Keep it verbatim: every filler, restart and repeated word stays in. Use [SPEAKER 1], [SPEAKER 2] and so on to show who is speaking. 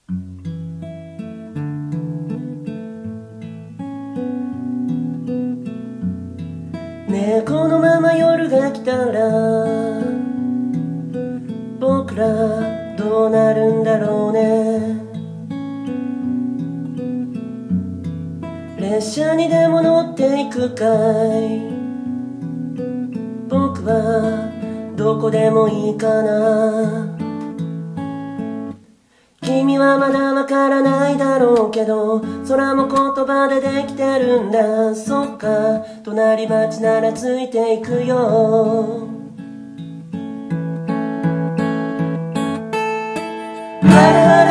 [SPEAKER 1] ねえこのまま夜が来たら僕らどうなるんだろうね。列車にでも乗っていくかい。僕はどこでもいいかな。君はまだわからないだろうけど空も言葉でできてるんだ。そっか隣町ならついていくよ。ハラハラ